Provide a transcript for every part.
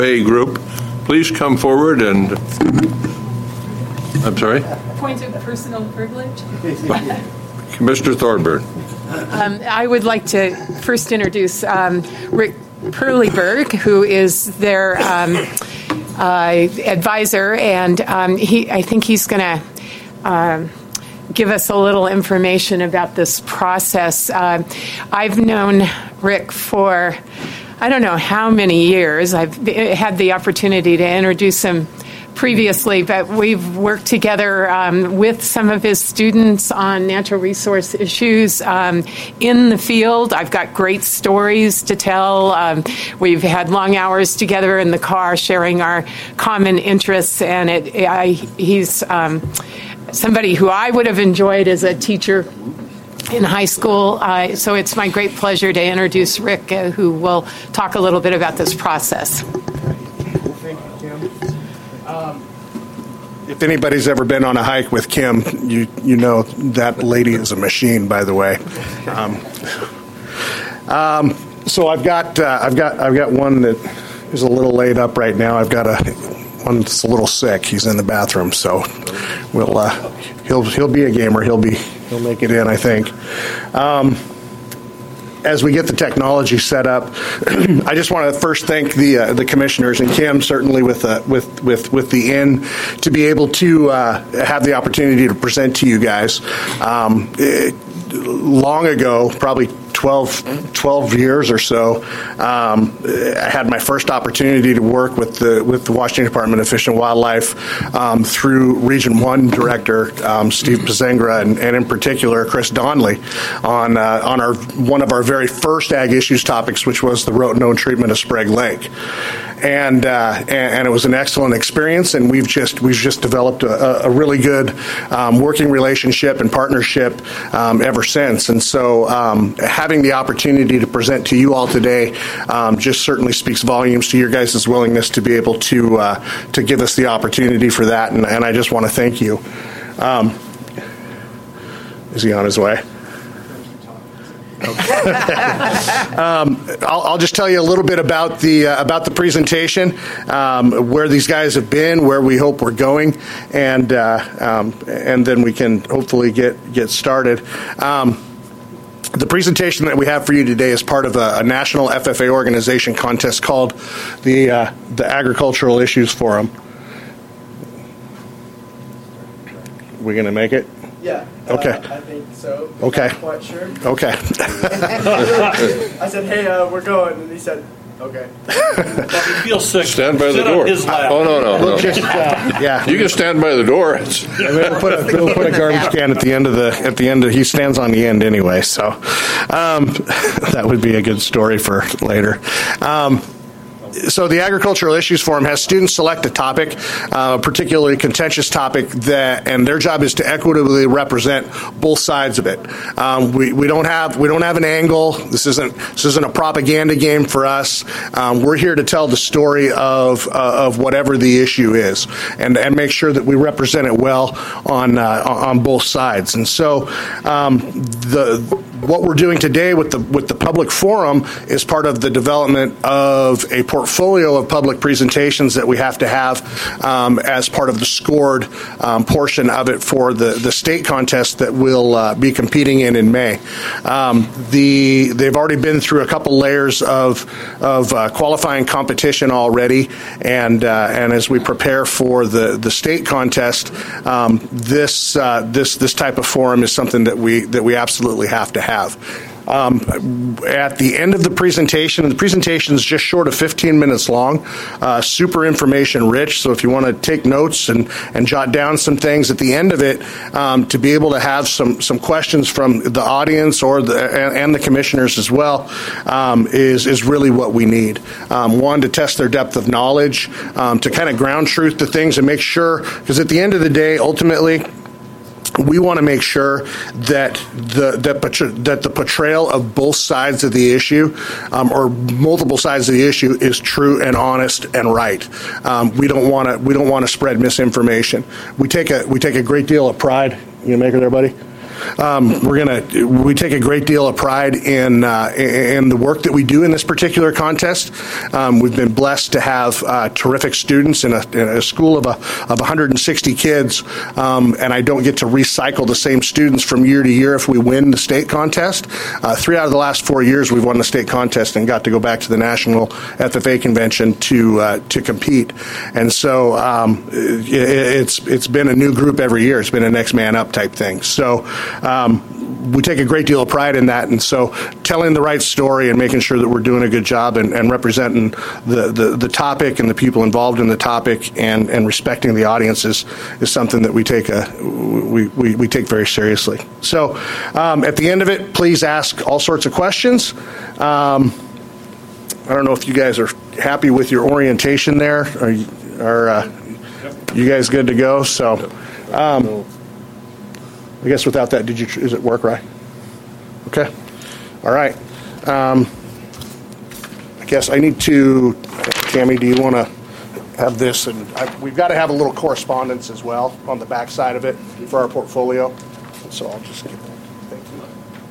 FFA group, please come forward and, I'm sorry? Point of personal privilege. Commissioner Thornburn. I would like to first introduce Rick Perleyberg, who is their advisor, and I think he's going to give us a little information about this process. I've known Rick for I don't know how many years. I've had the opportunity to introduce him previously, but we've worked together with some of his students on natural resource issues in the field. I've got great stories to tell. We've had long hours together in the car sharing our common interests, and he's somebody who I would have enjoyed as a teacher in high school. So it's my great pleasure to introduce Rick, who will talk a little bit about this process. Thank you, Kim. If anybody's ever been on a hike with Kim, you know that lady is a machine, by the way. So I've got one that is a little laid up right now. I've got one that's a little sick. He's in the bathroom, so he'll be a gamer. He'll make it in, I think. As we get the technology set up, I just want to first thank the commissioners and Kim, certainly with the inn, to be able to have the opportunity to present to you guys. Long ago, probably 12 years or so, I had my first opportunity to work with the Washington Department of Fish and Wildlife through Region 1 Director Steve Pizengra and in particular Chris Donnelly on one of our very first ag issues topics, which was the rotenone treatment of Sprague Lake. And it was an excellent experience, and we've just developed a really good working relationship and partnership ever since. And so having the opportunity to present to you all today just certainly speaks volumes to your guys' willingness to be able to give us the opportunity for that. And I just want to thank you. Is he on his way? Okay. I'll just tell you a little bit about the presentation, where these guys have been, where we hope we're going, and then we can hopefully get started. The presentation that we have for you today is part of a national FFA organization contest called the Agricultural Issues Forum. We going to make it? Yeah. Okay. I think so. Okay. I'm not quite sure. Okay. I said, hey, we're going. And he said, okay. If you feel sick, stand by the sit door. on his lap. Oh, no. Just, yeah. You can stand by the door. We'll put a garbage can at the end of he stands on the end anyway, so that would be a good story for later. So the Agricultural Issues Forum has students select a topic, a particularly contentious topic, and their job is to equitably represent both sides of it. We don't have an angle. This isn't a propaganda game for us. We're here to tell the story of whatever the issue is, and make sure that we represent it well on both sides. And so what we're doing today with the public forum is part of the development of a portfolio of public presentations that we have to have as part of the scored portion of it for the state contest that we'll be competing in May. They've already been through a couple layers of qualifying competition already, and as we prepare for the state contest, this type of forum is something that we absolutely have to have. At the end of the presentation is just short of 15 minutes long, super information rich. So if you want to take notes and jot down some things at the end of it, to be able to have some questions from the audience and the commissioners as well, is really what we need. One, to test their depth of knowledge, to kind of ground truth to things and make sure, because at the end of the day, ultimately, we want to make sure that the portrayal of both sides of the issue, or multiple sides of the issue, is true and honest and right. We don't want to spread misinformation. We take a great deal of pride. You gonna make it there, buddy? we take a great deal of pride in the work that we do in this particular contest. We've been blessed to have terrific students in a school of 160 kids, and I don't get to recycle the same students from year to year if we win the state contest. 3 out of the last 4 years we've won the state contest and got to go back to the National FFA Convention to compete. And so it's been a new group every year. It's been a next man up type thing. So we take a great deal of pride in that. And so telling the right story and making sure that we're doing a good job and representing the topic and the people involved in the topic and respecting the audience is something that we take we take very seriously. So at the end of it, please ask all sorts of questions. I don't know if you guys are happy with your orientation there. Are you guys good to go? So I guess without that, is it work right? Okay. All right. I guess I need to, Tammy, do you want to have this? And we've got to have a little correspondence as well on the back side of it for our portfolio. So I'll just get that. Thank you.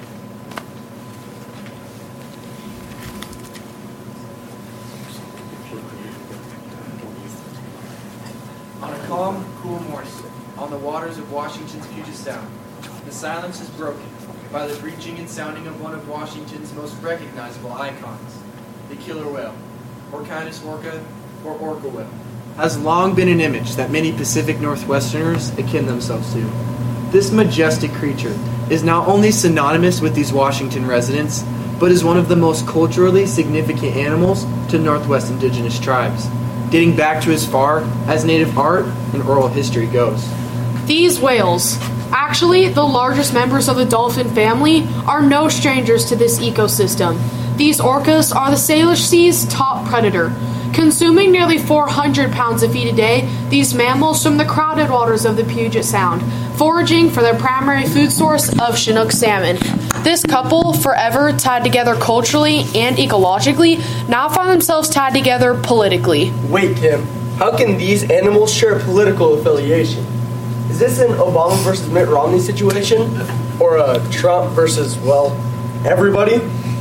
On a calm, cool morning, on the waters of Washington's Puget Sound, the silence is broken by the breaching and sounding of one of Washington's most recognizable icons, the killer whale, Orchitis orca, or orca whale, has long been an image that many Pacific Northwesterners akin themselves to. This majestic creature is not only synonymous with these Washington residents, but is one of the most culturally significant animals to Northwest indigenous tribes, dating back to as far as native art and oral history goes. These whales, actually the largest members of the dolphin family, are no strangers to this ecosystem. These orcas are the Salish Sea's top predator. Consuming nearly 400 pounds of feed a day, these mammals swim the crowded waters of the Puget Sound, foraging for their primary food source of Chinook salmon. This couple, forever tied together culturally and ecologically, now find themselves tied together politically. Wait, Kim, how can these animals share political affiliation? Is this an Obama versus Mitt Romney situation? Or a Trump versus, well, everybody?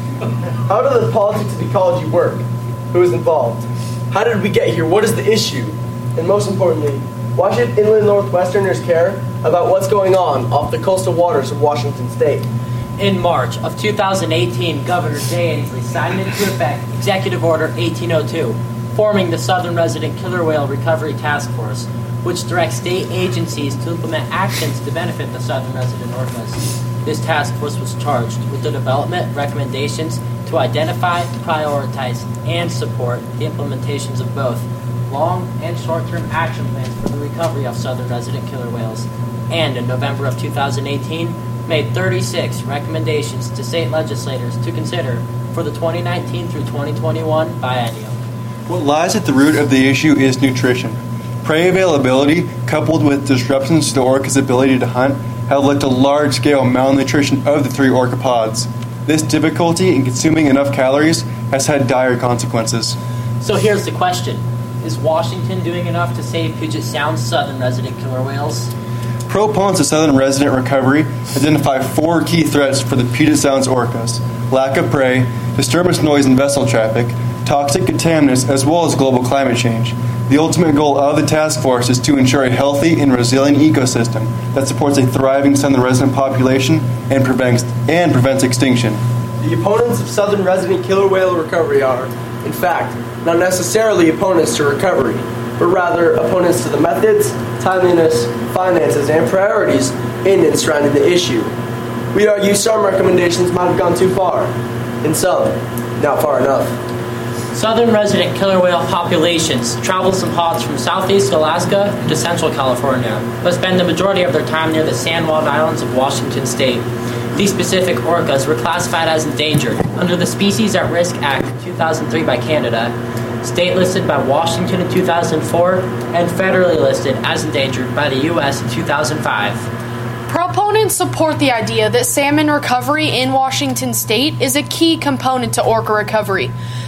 How do the politics of ecology work? Who is involved? How did we get here? What is the issue? And most importantly, why should inland Northwesterners care about what's going on off the coastal waters of Washington State? In March of 2018, Governor Jay Inslee signed into effect Executive Order 1802, forming the Southern Resident Killer Whale Recovery Task Force, which directs state agencies to implement actions to benefit the Southern Resident Northwest. This task force was charged with the development recommendations to identify, prioritize, and support the implementations of both long and short-term action plans for the recovery of Southern Resident Killer whales, and in November of 2018, made 36 recommendations to state legislators to consider for the 2019 through 2021 biennium. What lies at the root of the issue is nutrition. Prey availability, coupled with disruptions to the orca's ability to hunt, have led to large-scale malnutrition of the 3 orcapods. This difficulty in consuming enough calories has had dire consequences. So here's the question. Is Washington doing enough to save Puget Sound's southern resident killer whales? Proponents of southern resident recovery identify 4 key threats for the Puget Sound's orcas: lack of prey, disturbance noise and vessel traffic, toxic contaminants, as well as global climate change. The ultimate goal of the task force is to ensure a healthy and resilient ecosystem that supports a thriving southern resident population and prevents extinction. The opponents of southern resident killer whale recovery are, in fact, not necessarily opponents to recovery, but rather opponents to the methods, timeliness, finances, and priorities in and surrounding the issue. We argue some recommendations might have gone too far, and some not far enough. Southern resident killer whale populations travel some pods from southeast Alaska to central California, but spend the majority of their time near the sandwalled islands of Washington State. These Pacific orcas were classified as endangered under the Species at Risk Act 2003 by Canada, state listed by Washington in 2004, and federally listed as endangered by the U.S. in 2005. Proponents support the idea that salmon recovery in Washington State is a key component to orca recovery.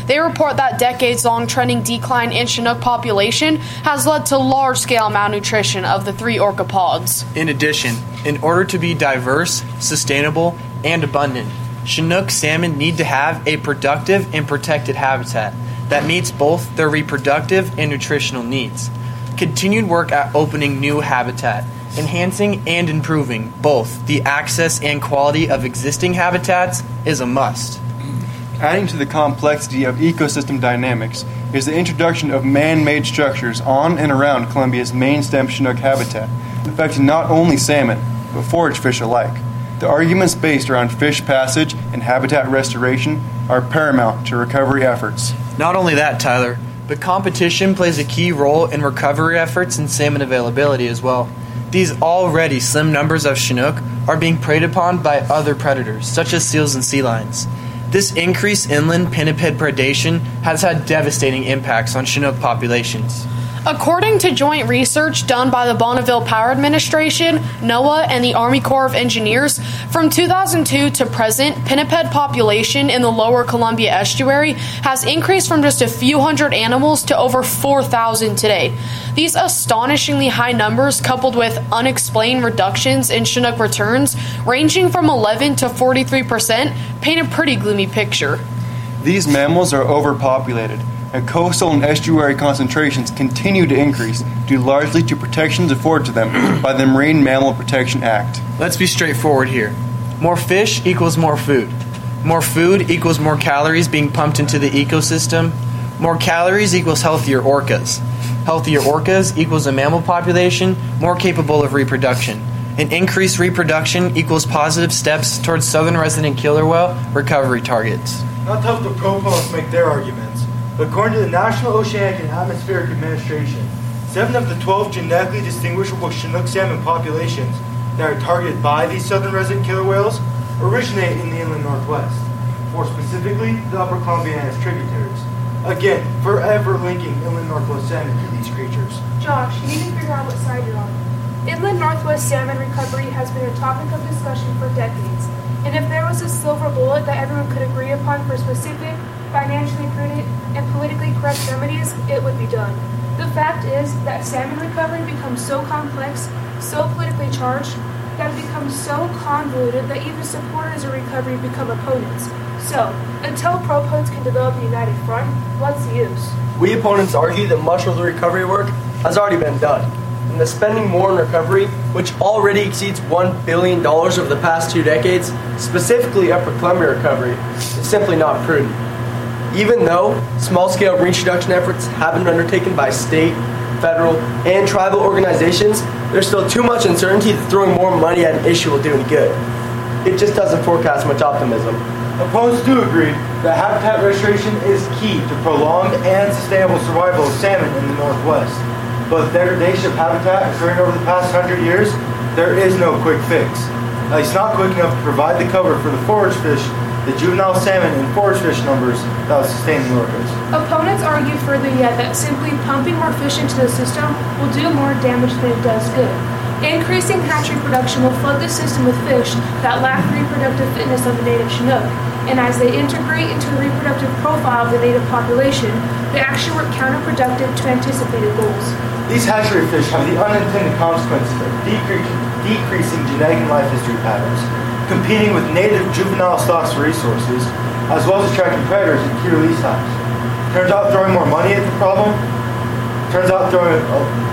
They report that decades-long trending decline in Chinook population has led to large-scale malnutrition of the 3 orcapods. In addition, in order to be diverse, sustainable, and abundant, Chinook salmon need to have a productive and protected habitat that meets both their reproductive and nutritional needs. Continued work at opening new habitat, enhancing and improving both the access and quality of existing habitats is a must. Adding to the complexity of ecosystem dynamics is the introduction of man-made structures on and around Columbia's main stem Chinook habitat, affecting not only salmon, but forage fish alike. The arguments based around fish passage and habitat restoration are paramount to recovery efforts. Not only that, Tyler, but competition plays a key role in recovery efforts and salmon availability as well. These already slim numbers of Chinook are being preyed upon by other predators, such as seals and sea lions. This increased inland pinniped predation has had devastating impacts on Chinook populations. According to joint research done by the Bonneville Power Administration, NOAA, and the Army Corps of Engineers, from 2002 to present, pinniped population in the lower Columbia estuary has increased from just a few hundred animals to over 4,000 today. These astonishingly high numbers, coupled with unexplained reductions in Chinook returns, ranging from 11 to 43%, paint a pretty gloomy picture. These mammals are overpopulated, and coastal and estuary concentrations continue to increase due largely to protections afforded to them by the Marine Mammal Protection Act. Let's be straightforward here. More fish equals more food. More food equals more calories being pumped into the ecosystem. More calories equals healthier orcas. Healthier orcas equals a mammal population more capable of reproduction. And increased reproduction equals positive steps towards southern resident killer whale recovery targets. Not to help the proponents make their arguments, but according to the National Oceanic and Atmospheric Administration, 7 of the 12 genetically distinguishable Chinook salmon populations that are targeted by these southern resident killer whales originate in the inland northwest, more specifically the Upper Columbia and its tributaries. Again, forever linking inland northwest salmon to these creatures. Josh, you need to figure out what side you're on. Inland northwest salmon recovery has been a topic of discussion for decades, and if there was a silver bullet that everyone could agree upon for specific, financially prudent, and politically correct remedies, it would be done. The fact is that salmon recovery becomes so complex, so politically charged, that it becomes so convoluted that even supporters of recovery become opponents. So, until proponents can develop a united front, what's the use? We opponents argue that much of the recovery work has already been done, and that spending more on recovery, which already exceeds $1 billion over the past 2 decades, specifically Upper Columbia recovery, is simply not prudent. Even though small-scale reintroduction efforts have been undertaken by state, federal, and tribal organizations, there's still too much uncertainty that throwing more money at an issue will do any good. It just doesn't forecast much optimism. Opponents do agree that habitat restoration is key to prolonged and sustainable survival of salmon in the Northwest. But with degradation of habitat occurring over the past 100 years, there is no quick fix. At least not quick enough to provide the cover for the forage fish, the juvenile salmon and forage fish numbers that will sustain the orcas. Opponents argue further yet that simply pumping more fish into the system will do more damage than it does good. Increasing hatchery production will flood the system with fish that lack the reproductive fitness of the native Chinook, and as they integrate into the reproductive profile of the native population, they actually work counterproductive to anticipated goals. These hatchery fish have the unintended consequences of decreasing genetic and life history patterns, competing with native juvenile stocks for resources, as well as attracting predators in key release times. Turns out throwing more money at the problem, turns out throwing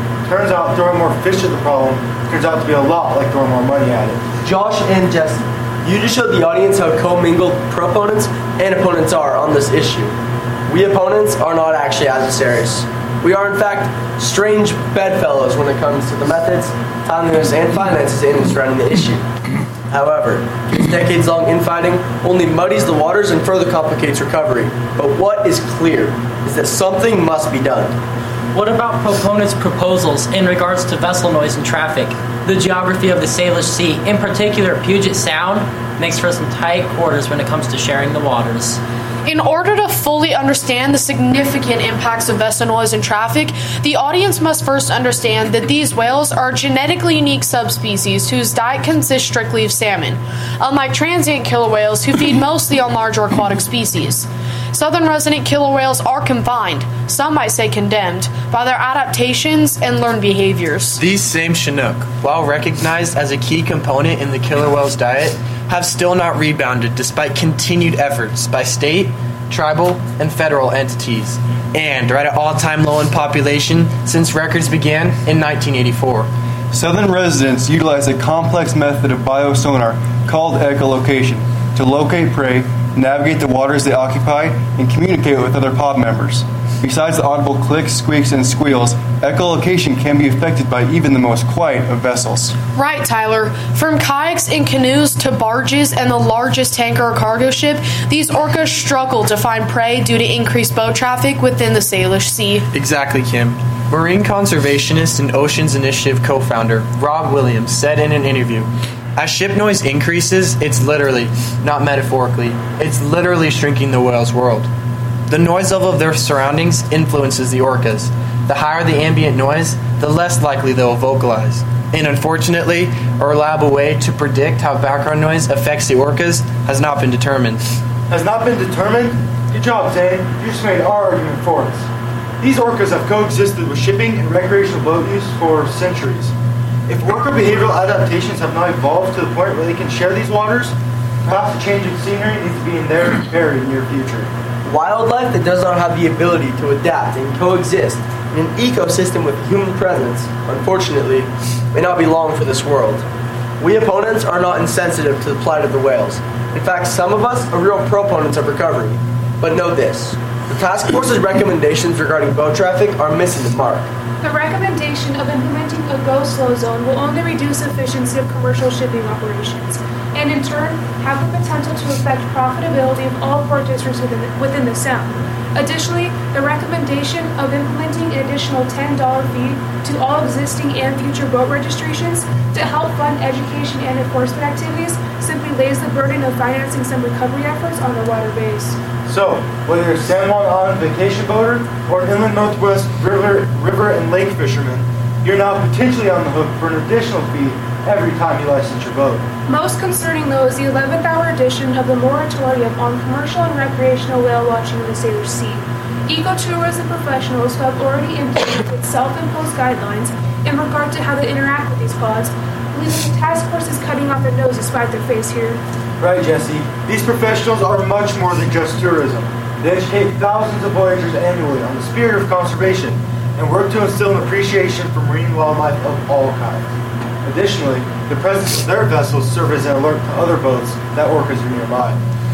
more fish at the problem, turns out to be a lot like throwing more money at it. Josh and Jesse, you just showed the audience how commingled proponents and opponents are on this issue. We opponents are not actually adversaries. We are, in fact, strange bedfellows when it comes to the methods, timeliness, and finances aimed surrounding the issue. However, this decades-long infighting only muddies the waters and further complicates recovery. But what is clear is that something must be done. What about proponents' proposals in regards to vessel noise and traffic? The geography of the Salish Sea, in particular Puget Sound, makes for some tight quarters when it comes to sharing the waters. In order to fully understand the significant impacts of vessel noise and traffic, the audience must first understand that these whales are genetically unique subspecies whose diet consists strictly of salmon, unlike transient killer whales who feed mostly on larger aquatic species. southern resident killer whales are confined, some might say condemned, by their adaptations and learned behaviors. These same Chinook, while recognized as a key component in the killer whale's diet, have still not rebounded despite continued efforts by state, tribal, and federal entities, and are at an all-time low in population since records began in 1984. Southern residents utilize a complex method of biosonar called echolocation to locate prey, navigate the waters they occupy, and communicate with other pod members. Besides the audible clicks, squeaks, and squeals, echolocation can be affected by even the most quiet of vessels. Right, Tyler. From kayaks and canoes to barges and the largest tanker or cargo ship, these orcas struggle to find prey due to increased boat traffic within the Salish Sea. Exactly, Kim. Marine conservationist and Oceans Initiative co-founder Rob Williams said in an interview, "As ship noise increases, it's literally, not metaphorically, it's literally shrinking the whale's world. The noise level of their surroundings influences the orcas. The higher the ambient noise, the less likely they will vocalize. And unfortunately, a reliable way to predict how background noise affects the orcas has not been determined." Has not been determined? Good job, Zane. You just made our argument for us. These orcas have coexisted with shipping and recreational boat use for centuries. If orca behavioral adaptations have not evolved to the point where they can share these waters, perhaps a change in scenery needs to be in their very near future. Wildlife that does not have the ability to adapt and coexist in an ecosystem with human presence, unfortunately, may not be long for this world. We opponents are not insensitive to the plight of the whales. In fact, some of us are real proponents of recovery. But know this, the task force's recommendations regarding boat traffic are missing the mark. The recommendation of implementing a go-slow zone will only reduce efficiency of commercial shipping operations, and in turn have the potential to affect profitability of all port districts within the Sound. Additionally, the recommendation of implementing an additional $10 fee to all existing and future boat registrations to help fund education and enforcement activities simply lays the burden of financing some recovery efforts on the water base. So, whether you're a San Juan Island vacation boater or an inland Northwest river and lake fisherman, you're now potentially on the hook for an additional fee every time you license your boat. Most concerning, though, is the 11th hour edition of the moratorium on commercial and recreational whale watching in the Salish Sea. Ecotourism professionals who have already implemented self-imposed guidelines in regard to how they interact with these pods believe that the task force is cutting off their nose to spite their face here. Right, Jesse. These professionals are much more than just tourism. They educate thousands of voyagers annually on the spirit of conservation and work to instill an appreciation for marine wildlife of all kinds. Additionally, the presence of their vessels serve as an alert to other boats that orcas are nearby.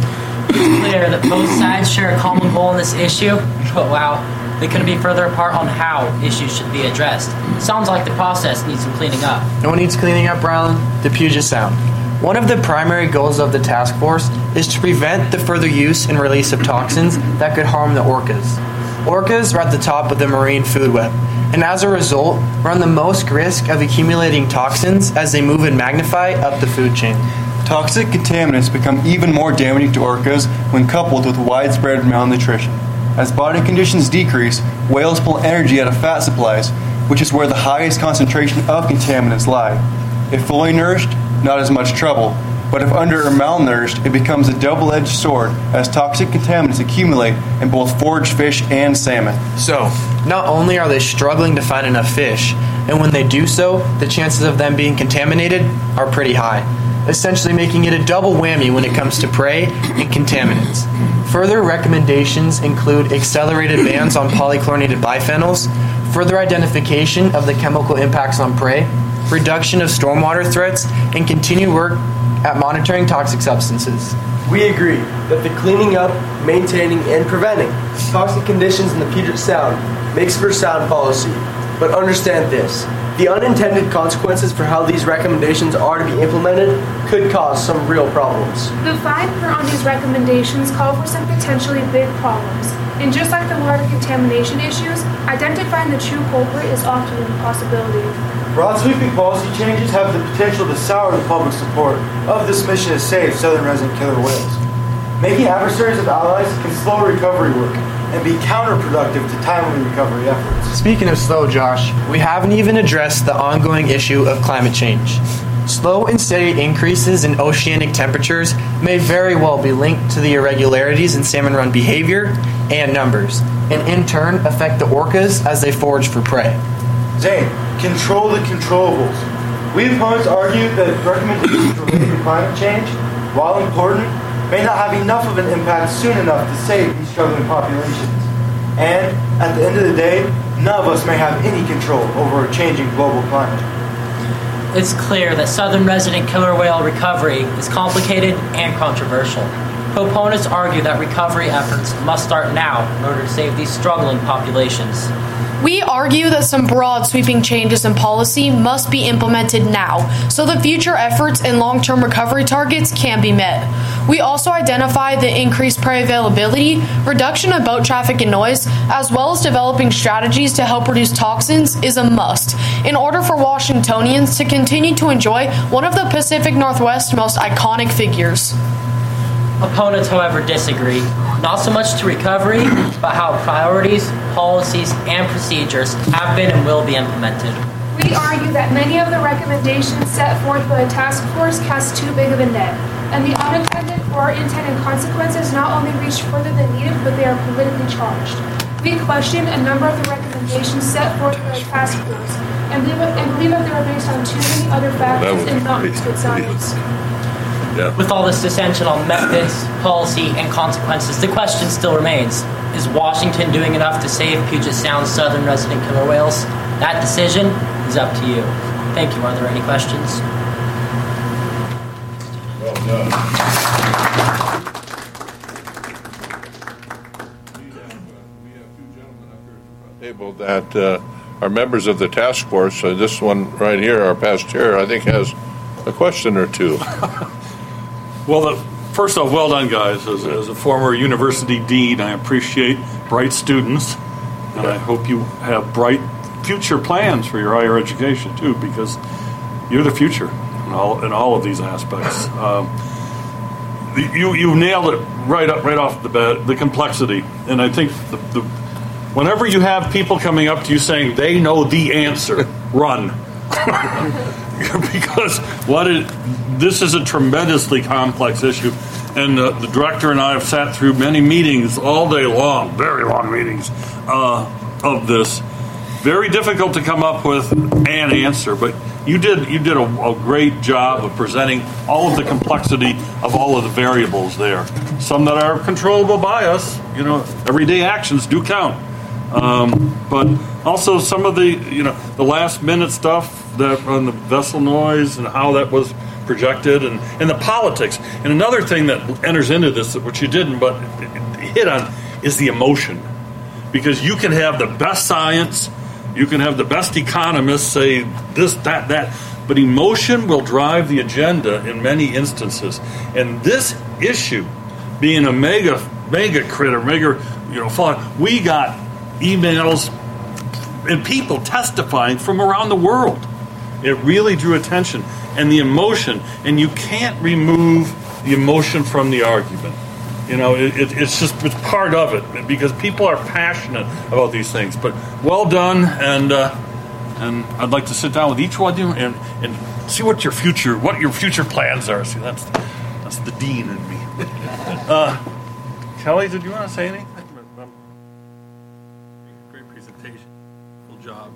It's clear that both sides share a common goal in this issue, but wow, they couldn't be further apart on how issues should be addressed. Sounds like the process needs some cleaning up. No one needs cleaning up, Rylan. The Puget Sound. One of the primary goals of the task force is to prevent the further use and release of toxins that could harm the orcas. Orcas are at the top of the marine food web, and as a result, run the most risk of accumulating toxins as they move and magnify up the food chain. Toxic contaminants become even more damaging to orcas when coupled with widespread malnutrition. As body conditions decrease, whales pull energy out of fat supplies, which is where the highest concentration of contaminants lie. If fully nourished, not as much trouble, but if under or malnourished, it becomes a double-edged sword as toxic contaminants accumulate in both foraged fish and salmon. So, not only are they struggling to find enough fish, and when they do so, the chances of them being contaminated are pretty high, essentially making it a double whammy when it comes to prey and contaminants. Further recommendations include accelerated bans on polychlorinated biphenyls, further identification of the chemical impacts on prey, reduction of stormwater threats, and continued work at monitoring toxic substances. We agree that the cleaning up, maintaining, and preventing toxic conditions in the Puget Sound makes for sound policy. But understand this, the unintended consequences for how these recommendations are to be implemented could cause some real problems. The fine print on these recommendations call for some potentially big problems. And just like the water contamination issues, identifying the true culprit is often an impossibility. Broad sweeping policy changes have the potential to sour the public support of this mission to save southern resident killer whales. Making adversaries of allies can slow recovery work and be counterproductive to timely recovery efforts. Speaking of slow, Josh, we haven't even addressed the ongoing issue of climate change. Slow and steady increases in oceanic temperatures may very well be linked to the irregularities in salmon run behavior and numbers, and in turn affect the orcas as they forage for prey. Zane, control the controllables. We opponents argue that recommendations related to climate change, while important, may not have enough of an impact soon enough to save these struggling populations. And, at the end of the day, none of us may have any control over a changing global climate. It's clear that southern resident killer whale recovery is complicated and controversial. Proponents argue that recovery efforts must start now in order to save these struggling populations. We argue that some broad sweeping changes in policy must be implemented now so that future efforts and long-term recovery targets can be met. We also identify the increased prey availability, reduction of boat traffic and noise, as well as developing strategies to help reduce toxins is a must in order for Washingtonians to continue to enjoy one of the Pacific Northwest's most iconic figures. Opponents, however, disagree, not so much to recovery, but how priorities, policies, and procedures have been and will be implemented. We argue that many of the recommendations set forth by the task force cast too big of a net, and the unintended or intended consequences not only reach further than needed, but they are politically charged. We question a number of the recommendations set forth by the task force, and believe that they are based on too many other factors and not good science. Yeah. With all this dissension on methods, policy, and consequences, the question still remains, is Washington doing enough to save Puget Sound's southern resident killer whales? That decision is up to you. Thank you. Are there any questions? Well done. We have two gentlemen up here at the table that are members of the task force. This one right here, our past chair, I think has a question or two. Well, first off, well done, guys. As a former university dean, I appreciate bright students, and I hope you have bright future plans for your higher education, too, because you're the future in all of these aspects. You nailed it right off the bat, the complexity. And I think whenever you have people coming up to you saying they know the answer, run. Because this is a tremendously complex issue, and the director and I have sat through many meetings all day long, very long meetings of this. Very difficult to come up with an answer, but you did a great job of presenting all of the complexity of all of the variables there. Some that are controllable by us, everyday actions do count. But also some of the last minute stuff that on the vessel noise and how that was projected and the politics. And another thing that enters into this, which you didn't but hit on, is the emotion. Because you can have the best science, you can have the best economists say this, that, but emotion will drive the agenda in many instances. And this issue being a mega critter, we got emails and people testifying from around the world. It really drew attention. And the emotion, and you can't remove the emotion from the argument. It's part of it because people are passionate about these things. But well done, and I'd like to sit down with each one of you and see what your future plans are. See, that's the dean in me. Kelly, did you want to say anything? Great presentation. Full job.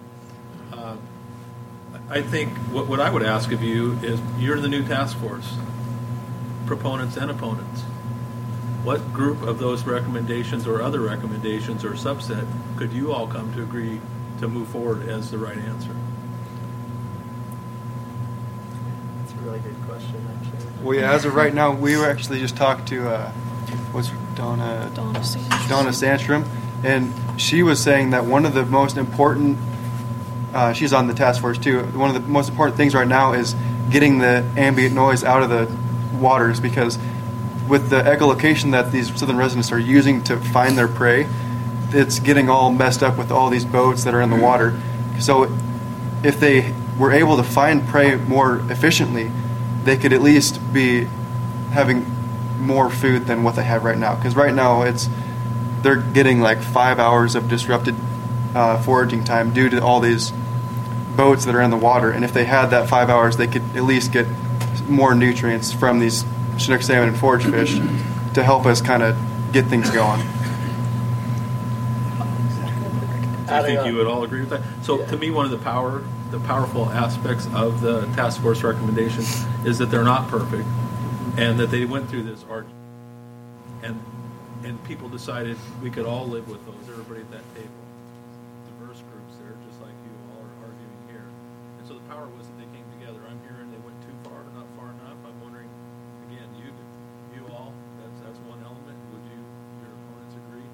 I think what I would ask of you is, you're the new task force, proponents and opponents. What group of those recommendations or other recommendations or subset could you all come to agree to move forward as the right answer? That's a really good question, actually. Well, yeah, as of right now, we were actually just talked to Donna Sandstrom, and she was saying that one of the most important she's on the task force too. One of the most important things right now is getting the ambient noise out of the waters, because with the echolocation that these southern residents are using to find their prey, it's getting all messed up with all these boats that are in the water. So if they were able to find prey more efficiently, they could at least be having more food than what they have right now. Because right now they're getting like 5 hours of disrupted foraging time due to all these boats that are in the water, and if they had that 5 hours, they could at least get more nutrients from these Chinook salmon and forage fish to help us kind of get things going. I think you would all agree with that. So to me, one of the powerful aspects of the task force recommendations is that they're not perfect, and that they went through this argument, and people decided we could all live with those. Everybody at that table, diverse groups there, just like you all are arguing here. And so the power was that they came together. I'm hearing they went too far, not far enough. I'm wondering, again, you all, that's one element. Would your opponents agree?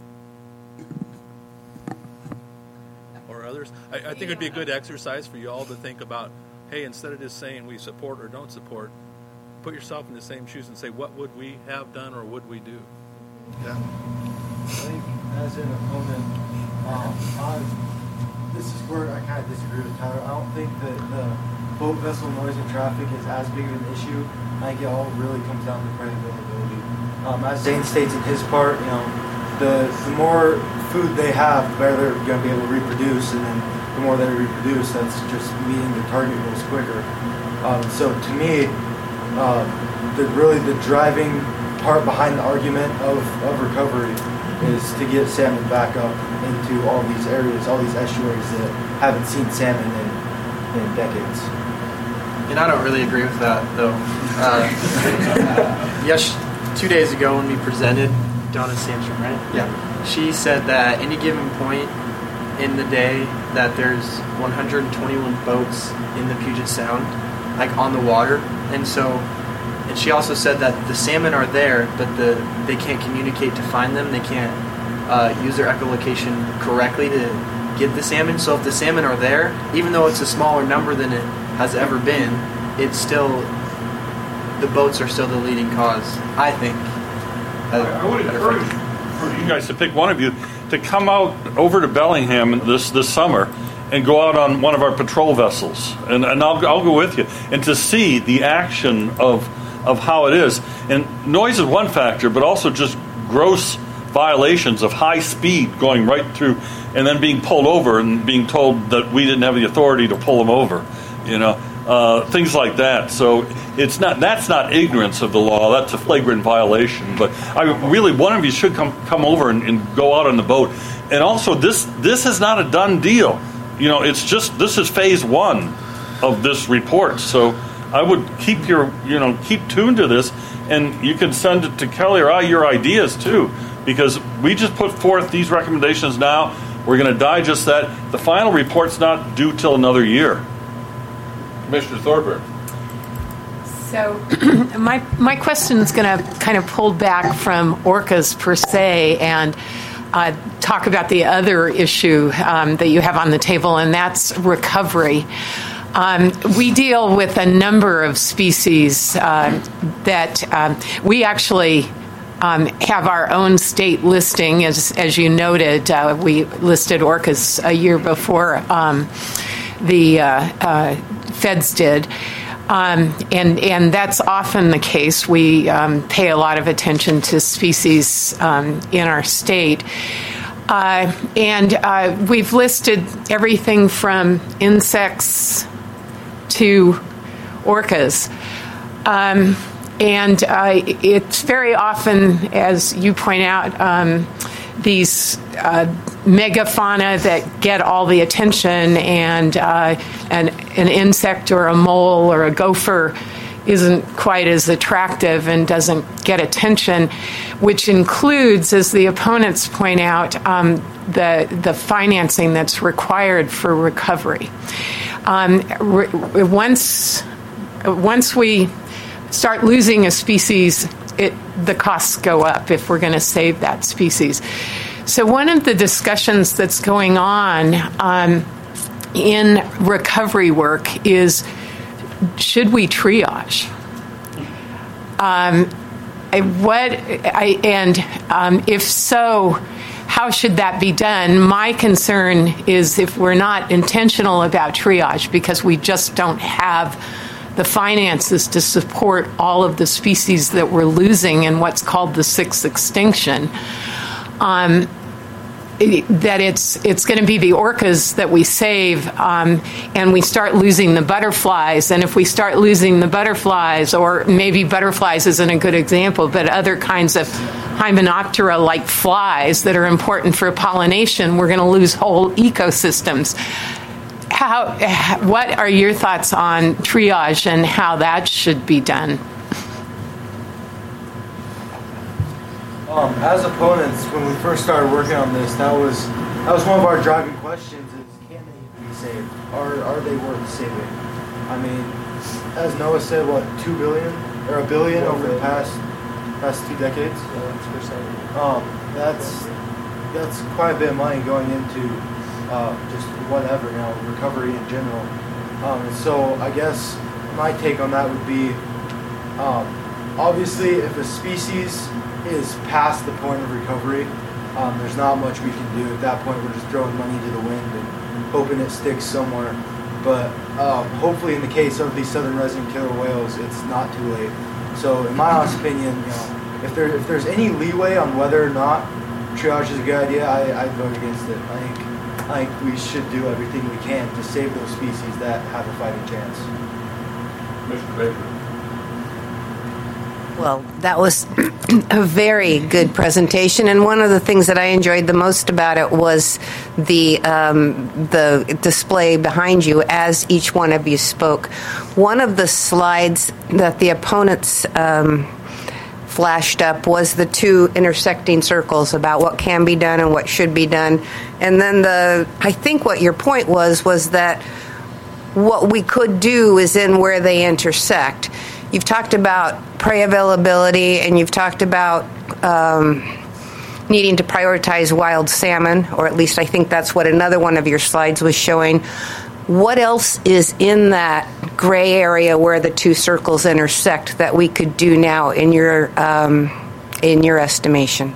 Or others? I think it'd be a good exercise for you all to think about, hey, instead of just saying we support or don't support, put yourself in the same shoes and say, what would we have done or would we do? Yeah. I think as an opponent, this is where I kind of disagree with Tyler. I don't think that the boat vessel noise and traffic is as big of an issue. I think it all really comes down to credit availability. As Zane states in his part, the more food they have, the better they're going to be able to reproduce, and then the more they reproduce, that's just meeting the target goals quicker. So to me, the driving part behind the argument of recovery is to get salmon back up into all these areas, all these estuaries that haven't seen salmon in decades. And I don't really agree with that, though. Yes, 2 days ago when we presented, Donna Samstrom, right? Yeah. She said that any given point in the day that there's 121 boats in the Puget Sound, like on the water, and she also said that the salmon are there, but they can't communicate to find them. They can't use their echolocation correctly to get the salmon. So if the salmon are there, even though it's a smaller number than it has ever been, it's still, the boats are still the leading cause, I think. I would encourage for you guys to pick one of you to come out over to Bellingham this summer and go out on one of our patrol vessels, and I'll go with you, and to see the action of how it is. And noise is one factor, but also just gross violations of high speed going right through, and then being pulled over and being told that we didn't have the authority to pull them over, things like that. So that's not ignorance of the law, that's a flagrant violation. But one of you should come over and go out on the boat. And also, this is not a done deal. This is phase one of this report. So I would keep tuned to this, and you can send it to Kelly or your ideas too, because we just put forth these recommendations now. We're going to digest that. The final report's not due till another year. Commissioner Thorburn. So my question is going to kind of pull back from orcas per se and talk about the other issue that you have on the table, and that's recovery. We deal with a number of species that we actually have our own state listing. As you noted, we listed orcas a year before the feds did. And that's often the case. We pay a lot of attention to species in our state. And we've listed everything from insects to orcas. And it's very often, as you point out, these megafauna that get all the attention, and an insect or a mole or a gopher isn't quite as attractive and doesn't get attention, which includes, as the opponents point out, the financing that's required for recovery. Once we start losing a species, the costs go up if we're going to save that species. So one of the discussions that's going on in recovery work is, should we triage? If so, how should that be done? My concern is if we're not intentional about triage, because we just don't have the finances to support all of the species that we're losing in what's called the sixth extinction. that it's going to be the orcas that we save, and we start losing the butterflies. And if we start losing the butterflies, or maybe butterflies isn't a good example, but other kinds of Hymenoptera like flies that are important for pollination, we're going to lose whole ecosystems. What are your thoughts on triage and how that should be done? As opponents, when we first started working on this, that was one of our driving questions: is can they be saved? Are they worth saving? I mean, as Noah said, what, $2 billion or $1 billion over the past 2 decades? That's quite a bit of money going into just whatever, recovery in general. And so I guess my take on that would be, obviously, if a species is past the point of recovery, there's not much we can do. At that point, we're just throwing money to the wind and hoping it sticks somewhere. But hopefully in the case of these southern resident killer whales, it's not too late. So in my honest opinion, if there's any leeway on whether or not triage is a good idea, I'd vote against it. I think we should do everything we can to save those species that have a fighting chance. Mr. Baker. Well, that was a very good presentation, and one of the things that I enjoyed the most about it was the display behind you as each one of you spoke. One of the slides that the opponents flashed up was the two intersecting circles about what can be done and what should be done, and then I think what your point was that what we could do is in where they intersect. You've talked about prey availability, and you've talked about needing to prioritize wild salmon, or at least I think that's what another one of your slides was showing. What else is in that gray area where the two circles intersect that we could do now in your estimation?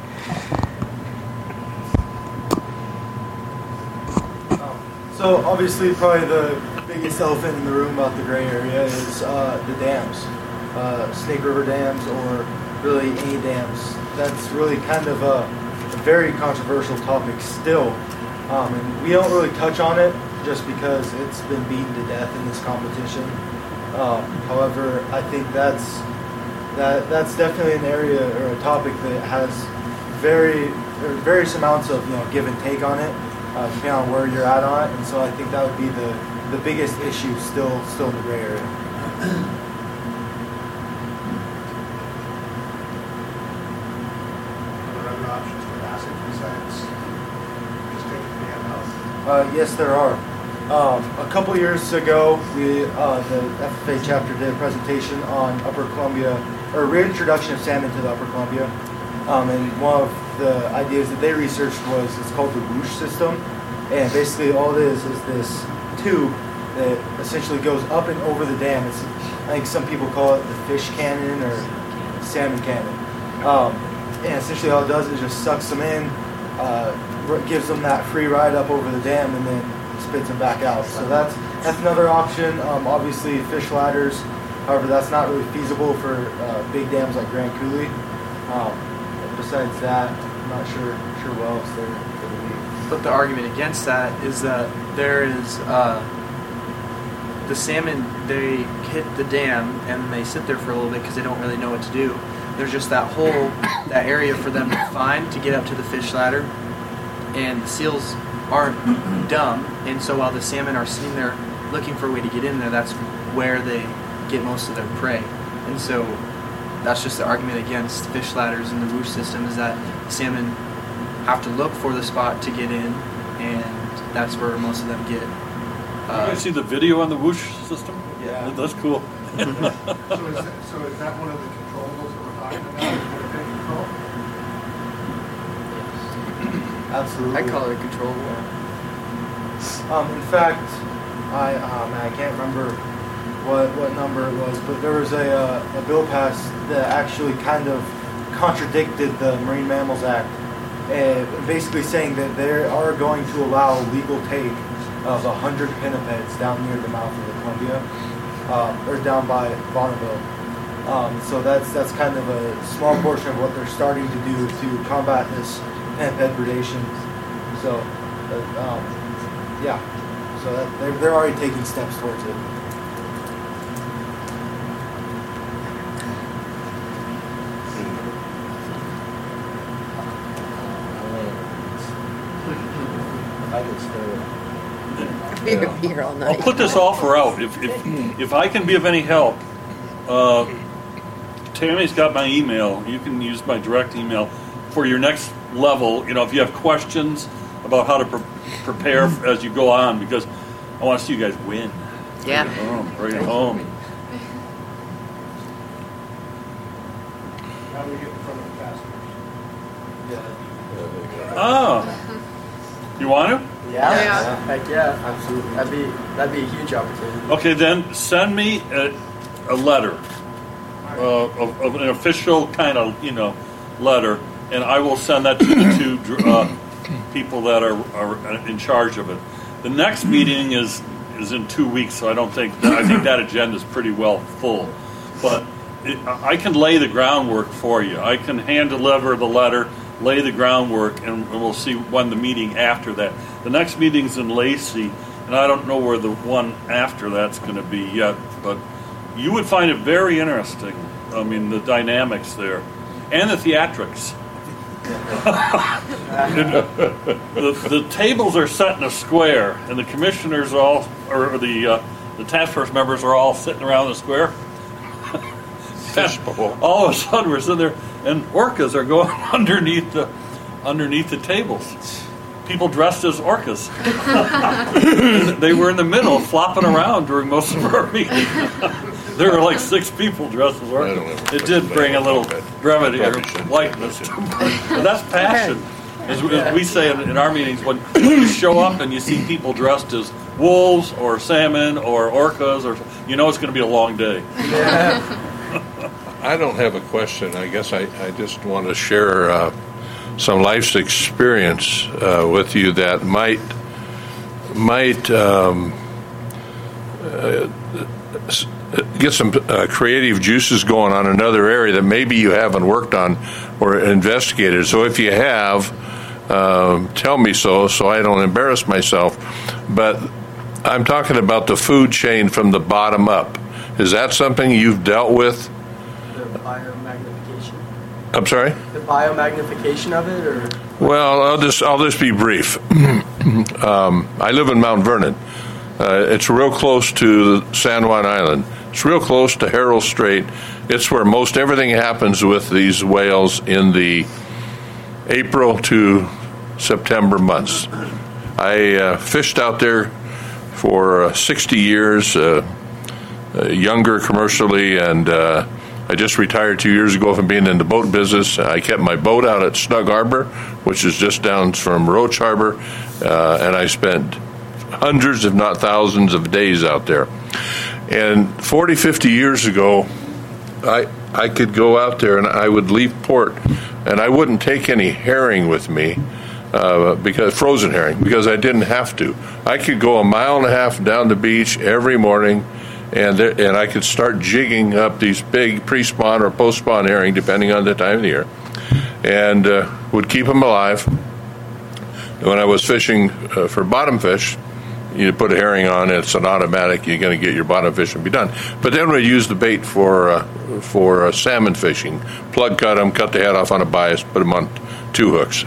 So obviously probably the biggest elephant in the room about the gray area is the dams. Snake River dams, or really any dams. That's really kind of a very controversial topic still. And we don't really touch on it just because it's been beaten to death in this competition. However, I think that's definitely an area or a topic that has various amounts of give and take on it, depending on where you're at on it. And so I think that would be the biggest issue still in the gray area. Yes, there are. A couple years ago, the FFA chapter did a presentation on Upper Columbia, or reintroduction of salmon to the Upper Columbia. And one of the ideas that they researched it's called the whoosh system. And basically all it is this tube that essentially goes up and over the dam. I think some people call it the fish cannon or salmon cannon. And essentially all it does is just sucks them in, gives them that free ride up over the dam, and then spits them back out. So that's another option. Obviously, fish ladders. However, that's not really feasible for big dams like Grand Coulee. Besides that, I'm not sure what else there could be. But the argument against that is that there is the salmon. They hit the dam and they sit there for a little bit because they don't really know what to do. There's just that area for them to find to get up to the fish ladder. And the seals aren't dumb, and so while the salmon are sitting there looking for a way to get in there, that's where they get most of their prey. And so that's just the argument against fish ladders in the whoosh system, is that salmon have to look for the spot to get in, and that's where most of them get. You guys see the video on the whoosh system? Yeah. That's cool. So is that one of the controllables that we're talking about? Control? Absolutely. I call it a controllable. In fact, I can't remember what number it was, but there was a bill passed that actually kind of contradicted the Marine Mammals Act, basically saying that they are going to allow legal take of 100 pinnipeds down near the mouth of the Columbia, or down by Bonneville. So that's kind of a small portion of what they're starting to do to combat this pinniped predation. So, yeah. So they're already taking steps towards it. Here all night. I'll put this offer out. If I can be of any help, Tammy's got my email. You can use my direct email for your next level. If you have questions about how to prepare as you go on, because I want to see you guys win. Yeah. Bring it home. How do we get in front of the task force? Oh. You want to? Yeah. Heck yeah, absolutely. That'd be a huge opportunity. Okay, then send me a letter, of an official kind of letter, and I will send that to the two people that are in charge of it. The next meeting is in 2 weeks, so I think that agenda is pretty well full. But I can lay the groundwork for you. I can hand deliver the letter, lay the groundwork, and we'll see when the meeting after that. The next meeting's in Lacey, and I don't know where the one after that's going to be yet, but you would find it very interesting. I mean, the dynamics there, and the theatrics. the tables are set in a square, and the commissioners the task force members are all sitting around the square. All of a sudden, we're sitting there, and orcas are going underneath the tables. People dressed as orcas. They were in the middle, flopping around during most of our meeting. There were like 6 people dressed as orcas. It did bring a little brevity or lightness to it. But that's passion. As we say in our meetings, when you show up and you see people dressed as wolves or salmon or orcas, it's going to be a long day. Yeah. I don't have a question. I guess I just want to share some life's experience with you that might get some creative juices going on another area that maybe you haven't worked on or investigated. So if you have, tell me so I don't embarrass myself. But I'm talking about the food chain from the bottom up. Is that something you've dealt with? The biomagnification. I'm sorry? The biomagnification of it, or? Well, I'll just be brief. I live in Mount Vernon. It's real close to San Juan Island. It's real close to Harrell Strait. It's where most everything happens with these whales in the April to September months. I fished out there for 60 years, younger commercially, and I just retired 2 years ago from being in the boat business. I kept my boat out at Snug Harbor, which is just down from Roach Harbor, and I spent hundreds, if not thousands, of days out there. And 40, 50 years ago, I could go out there and I would leave port, and I wouldn't take any herring with me, because frozen herring, because I didn't have to. I could go 1.5 miles down the beach every morning, and I could start jigging up these big pre-spawn or post-spawn herring, depending on the time of the year, and would keep them alive. When I was fishing for bottom fish, you put a herring on, it's an automatic, you're going to get your bottom fish and be done. But then we use the bait for salmon fishing. Plug cut them, cut the head off on a bias, put them on 2 hooks.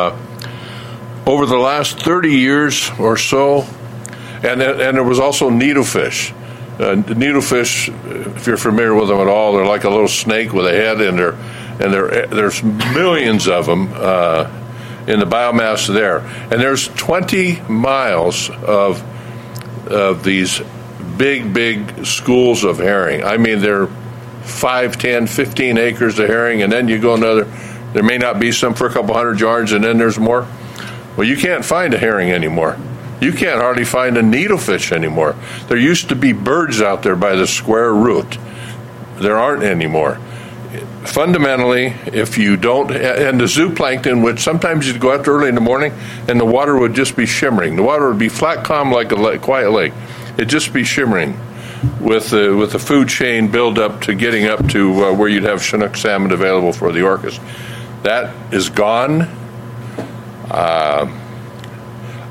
Over the last 30 years or so, and there was also needlefish. Needlefish, if you're familiar with them at all, they're like a little snake with a head, and there's millions of them in the biomass there. And there's 20 miles of these big schools of herring. I mean, they're 5, 10, 15 acres of herring, and then you go another. There may not be some for a couple hundred yards, and then there's more. Well, you can't find a herring anymore. You can't hardly find a needlefish anymore. There used to be birds out there by the square root. There aren't anymore. Fundamentally, if you don't, and the zooplankton, which sometimes you'd go out early in the morning and the water would just be shimmering. The water would be flat, calm like a quiet lake. It'd just be shimmering with the food chain build up to getting up to where you'd have Chinook salmon available for the orcas. That is gone.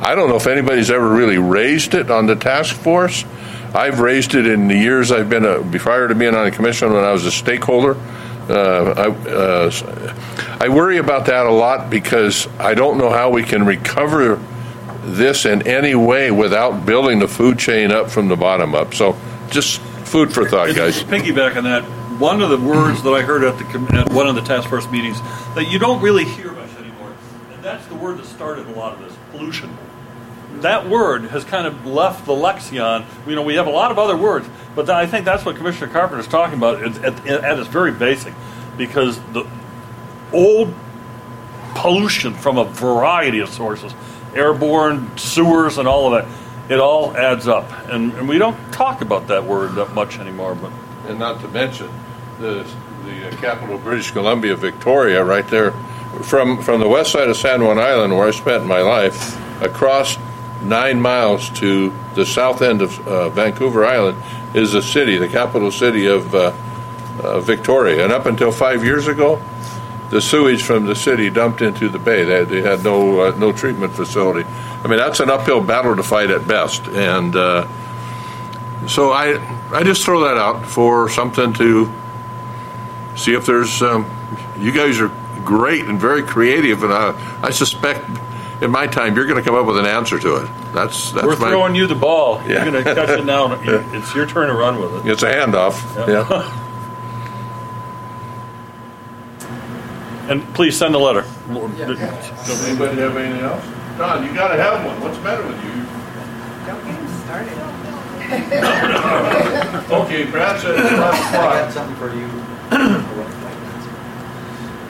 I don't know if anybody's ever really raised it on the task force. I've raised it in the years I've been prior to being on the commission when I was a stakeholder. I worry about that a lot because I don't know how we can recover this in any way without building the food chain up from the bottom up. So just food for thought, guys. Piggyback on that, one of the words that I heard at one of the task force meetings that you don't really hear much anymore, and that's the word that started a lot of this, pollution. That word has kind of left the lexicon. We have a lot of other words, but I think that's what Commissioner Carpenter is talking about at its very basic, because the old pollution from a variety of sources, airborne, sewers, and all of that, it all adds up. And we don't talk about that word that much anymore. But and not to mention the capital of British Columbia, Victoria, right there, from the west side of San Juan Island, where I spent my life, across 9 miles to the south end of Vancouver Island is the city, the capital city of Victoria. And up until 5 years ago, the sewage from the city dumped into the bay. They had no treatment facility. I mean, that's an uphill battle to fight at best. And so I just throw that out for something to see if there's. You guys are great and very creative, and I suspect in my time you're going to come up with an answer to it. That's we're throwing you the ball. Yeah. You're going to catch it now. It's your turn to run with it. It's a handoff. Yeah. And please send a letter. Does anybody have anything else? Don, you got to have one. What's the matter with you? Don't get him started. Okay, Brad said it's 11 o'clock. I got something for you.